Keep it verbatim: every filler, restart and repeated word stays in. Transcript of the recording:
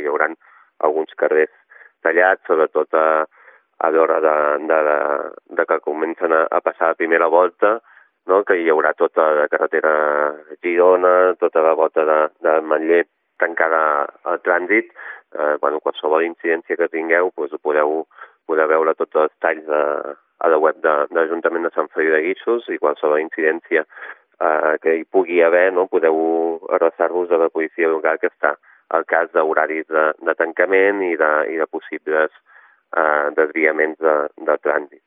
hi haurà alguns carrers tallats, sobretot a, a l'hora de, de, de, de que comencen a, a passar la primera volta, no? Que hi haurà tota la carretera Girona, tota la volta de, de Manlleu tancada al trànsit. Eh, bueno, qualsevol incidència que tingueu, doncs ho podeu, podeu veure tots els talls a, a la web de, de l'Ajuntament de Sant Feliu de Guíxols, i qualsevol incidència eh, que hi pugui haver, no? Podeu adreçar-vos a la policia local, que està al cas d'horaris de, de tancament i de, i de possibles eh, desviaments de, de trànsit.